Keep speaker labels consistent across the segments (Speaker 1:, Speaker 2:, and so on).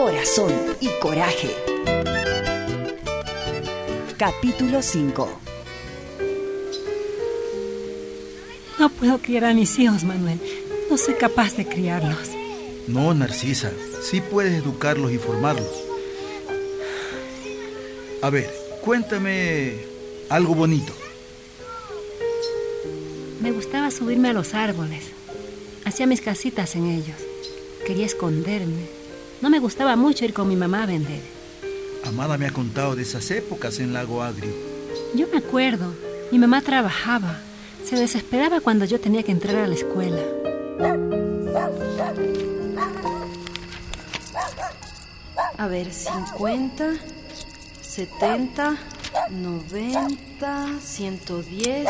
Speaker 1: corazón y coraje. Capítulo 5.
Speaker 2: No puedo criar a mis hijos, Manuel. No soy capaz de criarlos.
Speaker 3: No, Narcisa, sí puedes educarlos y formarlos. A ver, cuéntame algo bonito.
Speaker 2: Me gustaba subirme a los árboles. Hacía mis casitas en ellos. Quería esconderme. No me gustaba mucho ir con mi mamá a vender.
Speaker 3: Amada me ha contado de esas épocas en Lago Agrio.
Speaker 2: Yo me acuerdo. Mi mamá trabajaba. Se desesperaba cuando yo tenía que entrar a la escuela.
Speaker 4: A ver, 50, 70, 90, 110,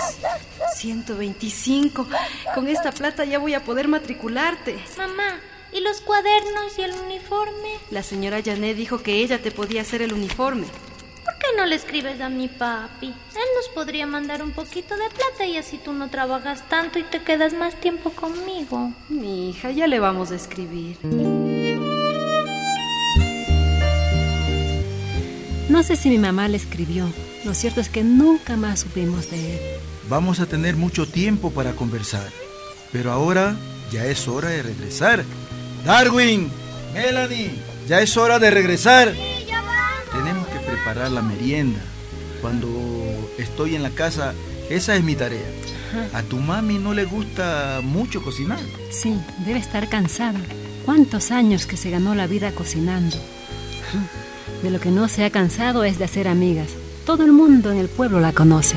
Speaker 4: 125. Con esta plata ya voy a poder matricularte.
Speaker 5: Mamá, ¿y los cuadernos y el uniforme?
Speaker 4: La señora Janet dijo que ella te podía hacer el uniforme.
Speaker 5: ¿Por qué no le escribes a mi papi? Él nos podría mandar un poquito de plata y así tú no trabajas tanto y te quedas más tiempo conmigo.
Speaker 4: Mi hija, ya le vamos a escribir.
Speaker 2: No sé si mi mamá le escribió. Lo cierto es que nunca más supimos de él.
Speaker 3: Vamos a tener mucho tiempo para conversar, pero ahora ya es hora de regresar. Darwin, Melanie, ya es hora de regresar.
Speaker 5: Sí, ya vamos.
Speaker 3: Tenemos que preparar la merienda. Cuando estoy en la casa, esa es mi tarea.
Speaker 2: Ajá.
Speaker 3: A tu mami no le gusta mucho cocinar.
Speaker 2: Sí, debe estar cansada. ¿Cuántos años que se ganó la vida cocinando? De lo que no se ha cansado es de hacer amigas. Todo el mundo en el pueblo la conoce.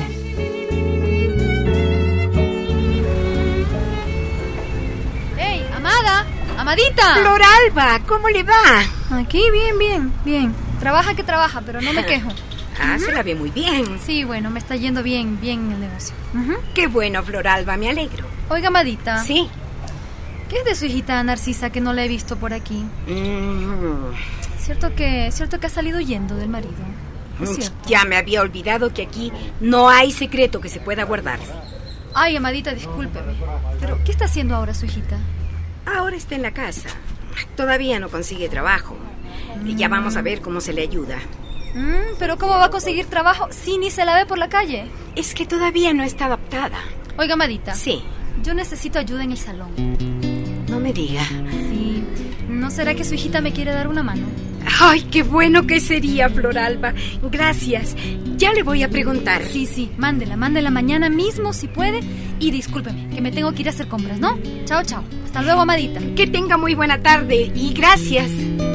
Speaker 6: ¡Hey, amada! ¡Amadita!
Speaker 7: Floralba, ¿cómo le va?
Speaker 6: Aquí, bien. Trabaja que trabaja, pero no me quejo.
Speaker 7: Se la ve muy bien.
Speaker 6: Sí, bueno, me está yendo bien el negocio.
Speaker 7: Qué bueno, Floralba, me alegro.
Speaker 6: Oiga, amadita.
Speaker 7: Sí.
Speaker 6: ¿Qué es de su hijita Narcisa que no la he visto por aquí? ¿Cierto que ha salido huyendo del marido? ¿Es cierto?
Speaker 7: Ya me había olvidado que aquí no hay secreto que se pueda guardar.
Speaker 6: Ay, amadita, discúlpeme. Pero, ¿qué está haciendo ahora su hijita?
Speaker 7: Ahora está en la casa. Todavía no consigue trabajo. Ya vamos a ver cómo se le ayuda.
Speaker 6: ¿Pero cómo va a conseguir trabajo si ni se la ve por la calle?
Speaker 7: Es que todavía no está adaptada.
Speaker 6: Oiga, amadita.
Speaker 7: Sí.
Speaker 6: Yo necesito ayuda en el salón.
Speaker 7: No me diga.
Speaker 6: Sí. ¿No será que su hijita me quiere dar una mano?
Speaker 7: ¡Ay, qué bueno que sería, Floralba! Gracias. Ya le voy a preguntar.
Speaker 6: Sí, mándela mañana mismo si puede. Y discúlpeme, que me tengo que ir a hacer compras, ¿no? Chao. Hasta luego, amadita.
Speaker 7: Que tenga muy buena tarde y gracias.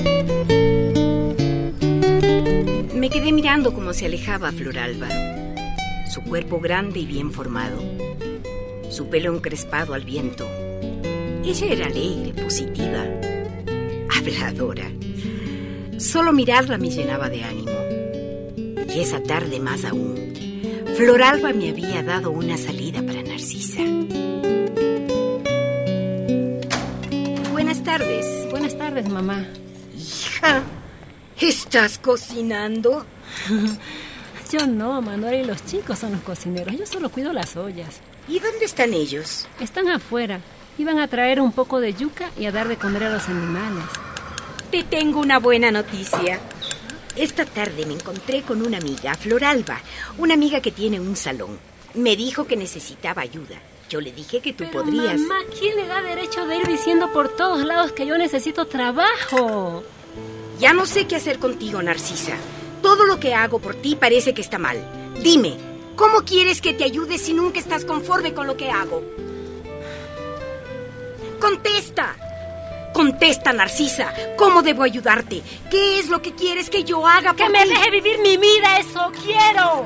Speaker 7: Me quedé mirando cómo se alejaba Floralba. Su cuerpo grande y bien formado. Su pelo encrespado al viento. Ella era alegre, positiva, habladora. Solo mirarla me llenaba de ánimo. Y esa tarde más aún, Floralba me había dado una salida para Narcisa. Buenas tardes.
Speaker 2: Buenas tardes, mamá.
Speaker 7: Hija, ¿estás cocinando?
Speaker 2: Yo no, Manuel y los chicos son los cocineros. Yo solo cuido las ollas.
Speaker 7: ¿Y dónde están ellos?
Speaker 2: Están afuera. Iban a traer un poco de yuca y a dar de comer a los animales.
Speaker 7: Te tengo una buena noticia. Esta tarde me encontré con una amiga, Floralba, una amiga que tiene un salón. Me dijo que necesitaba ayuda. Yo le dije que tú podrías...
Speaker 2: Mamá, ¿quién le da derecho de ir diciendo por todos lados que yo necesito trabajo?
Speaker 7: Ya no sé qué hacer contigo, Narcisa. Todo lo que hago por ti parece que está mal. Dime, ¿cómo quieres que te ayude si nunca estás conforme con lo que hago? ¡Contesta! Contesta, Narcisa. ¿Cómo debo ayudarte? ¿Qué es lo que quieres que yo haga por ti?
Speaker 2: ¡Que me deje vivir mi vida! ¡Eso quiero!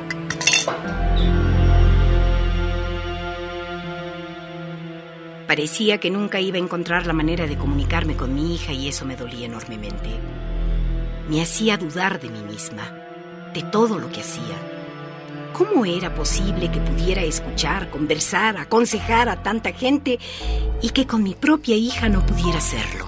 Speaker 7: Parecía que nunca iba a encontrar la manera de comunicarme con mi hija y eso me dolía enormemente. Me hacía dudar de mí misma, de todo lo que hacía. ¿Cómo era posible que pudiera escuchar, conversar, aconsejar a tanta gente y que con mi propia hija no pudiera hacerlo?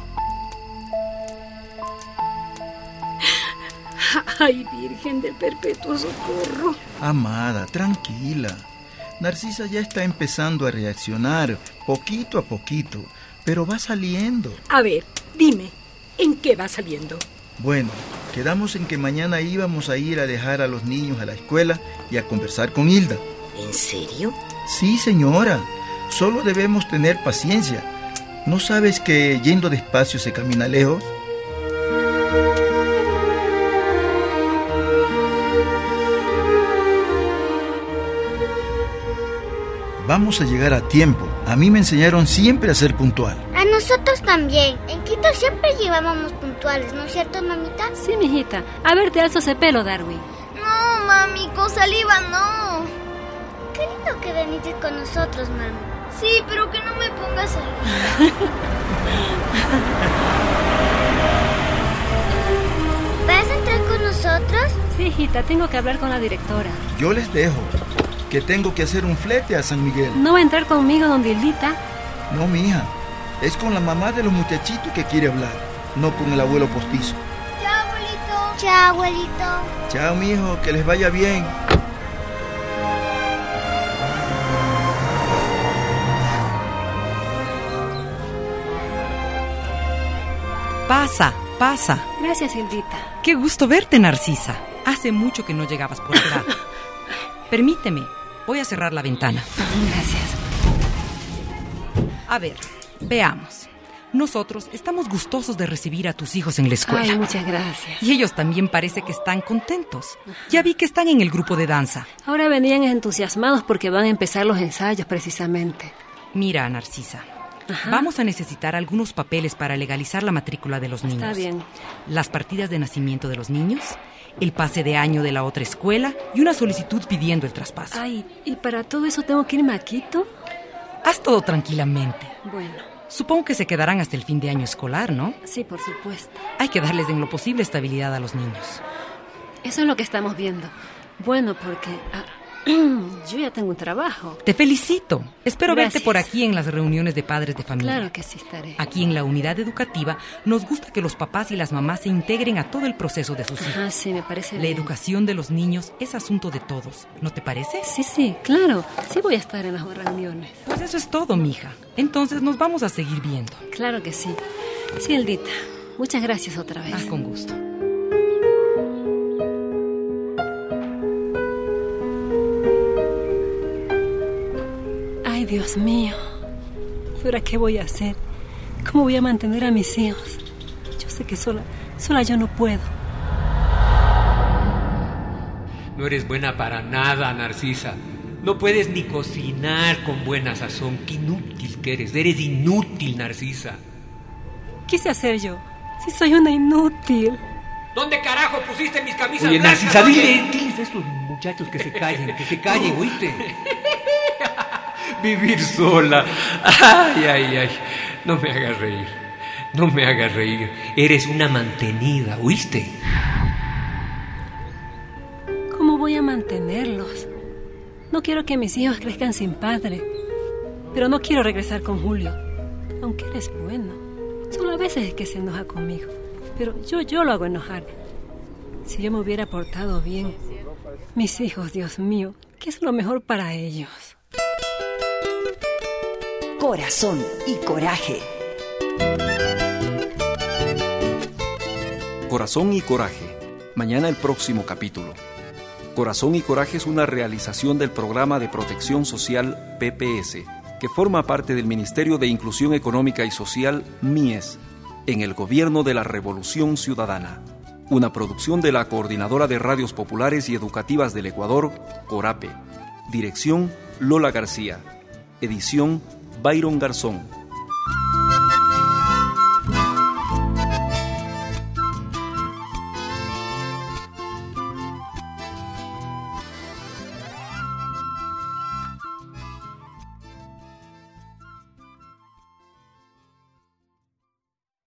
Speaker 7: ¡Ay, Virgen del Perpetuo Socorro!
Speaker 3: Amada, tranquila. Narcisa ya está empezando a reaccionar, poquito a poquito, pero va saliendo.
Speaker 7: A ver, dime, ¿en qué va saliendo?
Speaker 3: Bueno, quedamos en que mañana íbamos a ir a dejar a los niños a la escuela y a conversar con Hilda.
Speaker 7: ¿En serio?
Speaker 3: Sí, señora. Solo debemos tener paciencia. ¿No sabes que yendo despacio se camina lejos? Vamos a llegar a tiempo. A mí me enseñaron siempre a ser puntual.
Speaker 8: A nosotros también. En Quito siempre llevábamos puntuales, ¿no es cierto, mamita?
Speaker 2: Sí, mijita. A ver, te alzo ese pelo, Darwin.
Speaker 8: No, mami, con saliva no. Qué lindo que veniste con nosotros, mami. Sí, pero que no me pongas saliva. ¿Vas a entrar con nosotros?
Speaker 2: Sí, hijita, tengo que hablar con la directora.
Speaker 3: Yo les dejo, que tengo que hacer un flete a San Miguel.
Speaker 2: ¿No va a entrar conmigo, don Hildita?
Speaker 3: No, mija. Es con la mamá de los muchachitos que quiere hablar, no con el abuelo postizo.
Speaker 8: Chao, abuelito. Chao, abuelito.
Speaker 3: Chao, mijo, que les vaya bien.
Speaker 9: Pasa.
Speaker 2: Gracias, Hildita.
Speaker 9: Qué gusto verte, Narcisa. Hace mucho que no llegabas por este lado. Permíteme, voy a cerrar la ventana.
Speaker 2: Gracias.
Speaker 9: A ver, veamos. Nosotros estamos gustosos de recibir a tus hijos en la escuela.
Speaker 2: Ay, muchas gracias.
Speaker 9: Y ellos también parece que están contentos. Ya vi que están en el grupo de danza.
Speaker 2: Ahora venían entusiasmados porque van a empezar los ensayos precisamente.
Speaker 9: Mira, Narcisa.
Speaker 2: Ajá.
Speaker 9: Vamos a necesitar algunos papeles para legalizar la matrícula de los niños.
Speaker 2: Está bien.
Speaker 9: Las partidas de nacimiento de los niños, el pase de año de la otra escuela y una solicitud pidiendo el traspaso.
Speaker 2: Ay, ¿y para todo eso tengo que irme a Quito?
Speaker 9: Haz todo tranquilamente.
Speaker 2: Bueno.
Speaker 9: Supongo que se quedarán hasta el fin de año escolar, ¿no?
Speaker 2: Sí, por supuesto.
Speaker 9: Hay que darles en lo posible estabilidad a los niños.
Speaker 2: Eso es lo que estamos viendo. Bueno, porque yo ya tengo un trabajo.
Speaker 9: Te felicito. Espero
Speaker 2: Gracias.
Speaker 9: verte por aquí en las reuniones de padres de familia.
Speaker 2: Claro que sí estaré.
Speaker 9: Aquí en la unidad educativa nos gusta que los papás y las mamás se integren a todo el proceso de sus hijos.
Speaker 2: Ah, sí, me parece
Speaker 9: La
Speaker 2: bien.
Speaker 9: educación de los niños es asunto de todos, ¿no te parece?
Speaker 2: Sí, claro. Sí voy a estar en las reuniones.
Speaker 9: Pues eso es todo, mija. Entonces nos vamos a seguir viendo.
Speaker 2: Claro que sí. Sí, Hildita. Muchas gracias otra vez.
Speaker 9: Ah, con gusto.
Speaker 2: Ay, Dios mío. ¿Y ahora qué voy a hacer? ¿Cómo voy a mantener a mis hijos? Yo sé que sola yo no puedo.
Speaker 10: No eres buena para nada, Narcisa. No puedes ni cocinar con buena sazón. Qué inútil que eres. Eres inútil, Narcisa.
Speaker 2: ¿Qué sé hacer yo? Si soy una inútil.
Speaker 10: ¿Dónde carajo pusiste mis camisas Oye, blancas? Narcisa, diles a estos muchachos que se callen, ¿oíste? Vivir sola. Ay. No me hagas reír. Eres una mantenida, ¿oíste?
Speaker 2: ¿Cómo voy a mantenerlos? No quiero que mis hijos crezcan sin padre. Pero no quiero regresar con Julio. Aunque él es bueno. Solo a veces es que se enoja conmigo. Pero yo lo hago enojar. Si yo me hubiera portado bien. Mis hijos, Dios mío, ¿qué es lo mejor para ellos?
Speaker 1: Corazón y coraje.
Speaker 11: Corazón y coraje. Mañana el próximo capítulo. Corazón y coraje es una realización del Programa de Protección Social PPS, que forma parte del Ministerio de Inclusión Económica y Social MIES, en el Gobierno de la Revolución Ciudadana. Una producción de la Coordinadora de Radios Populares y Educativas del Ecuador, CORAPE. Dirección: Lola García. Edición: Byron Garzón.